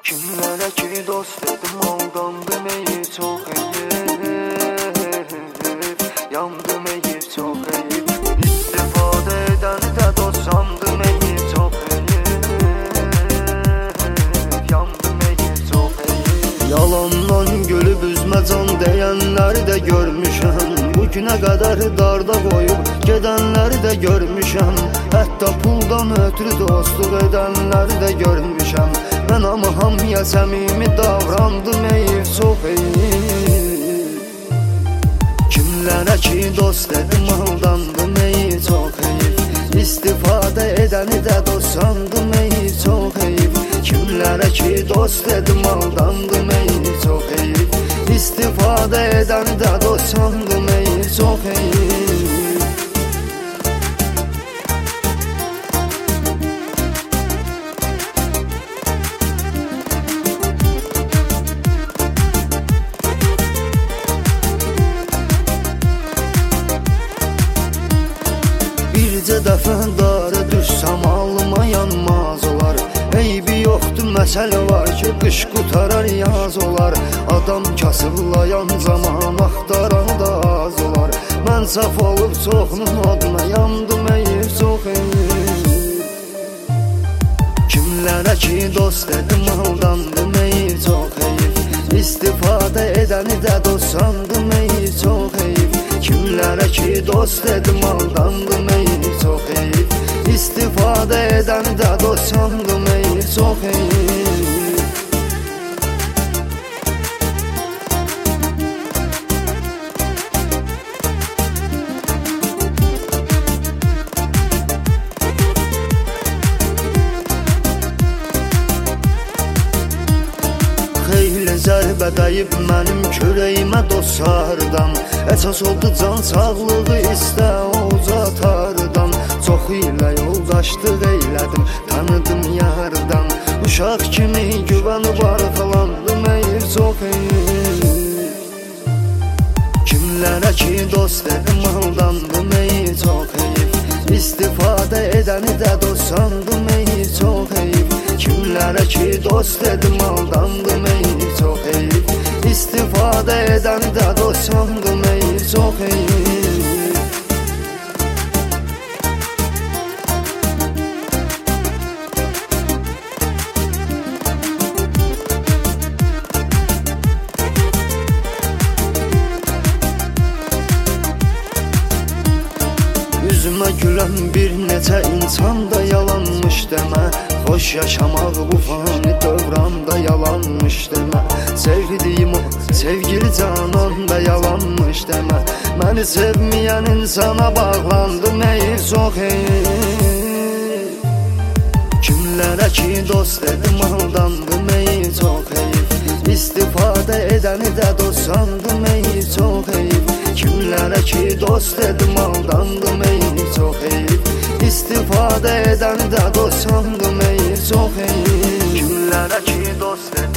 Kimlərə ki dost dedim, aldandım eyib çox eyib. Yandım eyib çox eyib. İstifadə edəni də dost sandım eyib çox eyib. Yandım eyib çox eyib. Yalandan gülüb üzmə can deyənləri də görmüşəm. Bugünə qədər darda qoyub gedənləri də görmüşəm. Hətta puldan ötürü dostluq edənləri də görmüşəm. Mən amma hamıya səmimi davrandım eyib çox eyib. Kimlərə ki dost dedim, aldandım eyib çox eyib. İstifadə edəni də dost sandım eyib çox eyib. Kimlərə ki dost dedim, aldandım eyib çox eyib. İstifadə edəni də dost sandım eyib çox eyib. Bircə dəfə darı düşsəm alma yanmaz olar. Eybi yoxdur, məsələ var ki qış qutarar yaz olar. Adam kasıblayan zaman axtaran da az olar. Mən saf olub çoxunun oduna yandım eyib çox eyib. Kimlərə ki dost dedim, aldandım eyib çox eyib. İstifadə edəni də dost sandım eyib çox eyib. Kimlərə ki dost dedim, aldandım eyib çox eyib. İstifadə edəni də dost sandım eyib çox eyib. Xeyli zərbə dəyib mənim kürəyimə dostlardan. Əsas oldu can sağlığı istə uzatardan. Çox ilə yoldaşlıq eylədim, tanıdım yardan. Uşaq kimi güvənib arxalandım eyib çox eyib. Kimlərə ki dost dedim, aldandım eyib çox eyib. İstifadə edəni də dost sandım eyib çox eyib. Kimlərə ki dost dedim, aldandım eyib çox eyib. İstifadə edəni də dost sandım eyib çox eyib. Üzümə gülən bir neçə insan da yalanmış demə. Xoş yaşamaq bu fani dövranda yalanmış demə. Sevdiyim o sevgili canan da yalanmış demə. Məni sevməyən insana bağlandım eyib çox eyib. Kimlərə ki dost dedim, aldandım eyib çox eyib. İstifadə edəni də dost sandım eyib çox eyib. Kimlərə ki dost dedim, aldandım eyib çox eyib. İstifadə edəni də dost sandım eyib çox eyib. Kimlərə ki dost dedim,